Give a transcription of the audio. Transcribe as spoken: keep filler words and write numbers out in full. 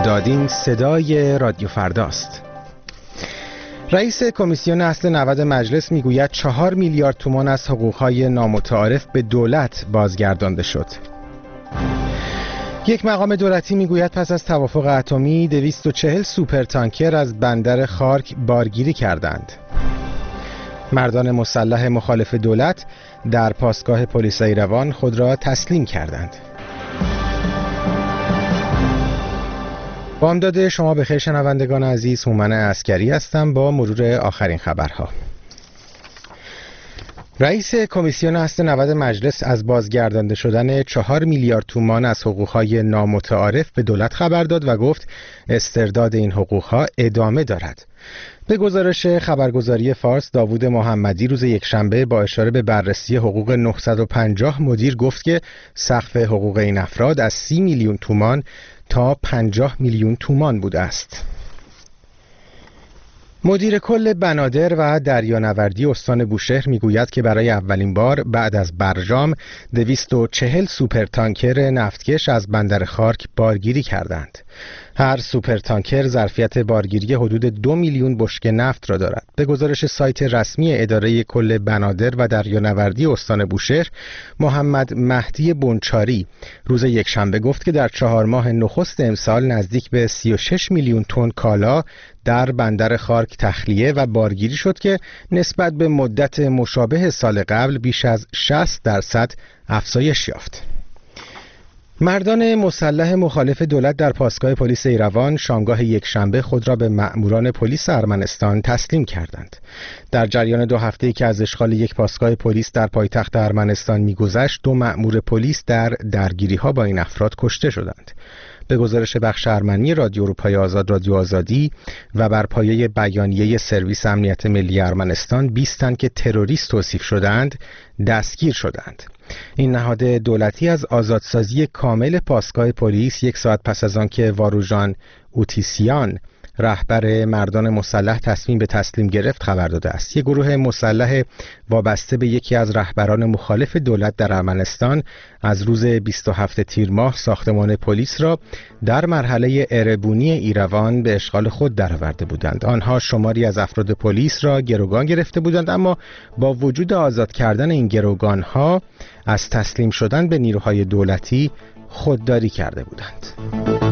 دادین صدای رادیو فرداست. رئیس کمیسیون اصل نود مجلس میگوید چهار میلیارد تومان از حقوقهای نامتعارف به دولت بازگردانده شد. یک مقام دولتی میگوید پس از توافق اتمی دویست و چهل سوپر تانکر از بندر خارک بارگیری کردند. مردان مسلح مخالف دولت در پاسگاه پلیس ایروان خود را تسلیم کردند. بامداد شما بخیر شنوندگان عزیز، هومن عسکری هستم با مرور آخرین خبرها. رئیس کمیسیون اصل نود مجلس از بازگردانده شدن چهار میلیارد تومان از حقوقهای نامتعارف به دولت خبر داد و گفت استرداد این حقوقها ادامه دارد. به گزارش خبرگزاری فارس، داوود محمدی روز یکشنبه با اشاره به بررسی حقوق نهصد و پنجاه مدیر گفت که سقف حقوق این افراد از سی میلیون تومان تا پنجاه میلیون تومان بوده است. مدیر کل بنادر و دریانوردی استان بوشهر میگوید که برای اولین بار بعد از برجام دویست و چهل سوپر تانکر نفتکش از بندر خارک بارگیری کردند. هر سوپر تانکر ظرفیت بارگیری حدود دو میلیون بشکه نفت را دارد. به گزارش سایت رسمی اداره کل بنادر و دریانوردی استان بوشهر، محمد مهدی بنچاری روز یکشنبه گفت که در چهار ماه نخست امسال نزدیک به سی و شش میلیون تن کالا در بندر خارک تخلیه و بارگیری شد که نسبت به مدت مشابه سال قبل بیش از شصت درصد افزایش یافت. مردان مسلح مخالف دولت در پاسگاه پلیس ایروان شامگاه یکشنبه خود را به مأموران پلیس ارمنستان تسلیم کردند. در جریان دو هفته‌ای که از اشغال یک پاسگاه پلیس در پایتخت ارمنستان می‌گذشت، دو مأمور پلیس در درگیری‌ها با این افراد کشته شدند. به گزارش بخش ارمنی رادیو اروپای آزاد رادیو آزادی و بر پایه بیانیه سرویس امنیت ملی ارمنستان، بیست تن که تروریست توصیف شدند دستگیر شدند. این نهاد دولتی از آزادسازی کامل پاسگاه پلیس یک ساعت پس از آنکه واروژان اوتیسیان رهبر مردان مسلح تصمیم به تسلیم گرفت خبر داده است. یک گروه مسلح وابسته به یکی از رهبران مخالف دولت در ارمنستان از روز بیست و هفتم تیر ماه ساختمان پلیس را در مرحله اربونی ایروان به اشغال خود درآورده بودند. آنها شماری از افراد پلیس را گروگان گرفته بودند، اما با وجود آزاد کردن این گروگانها از تسلیم شدن به نیروهای دولتی خودداری کرده بودند.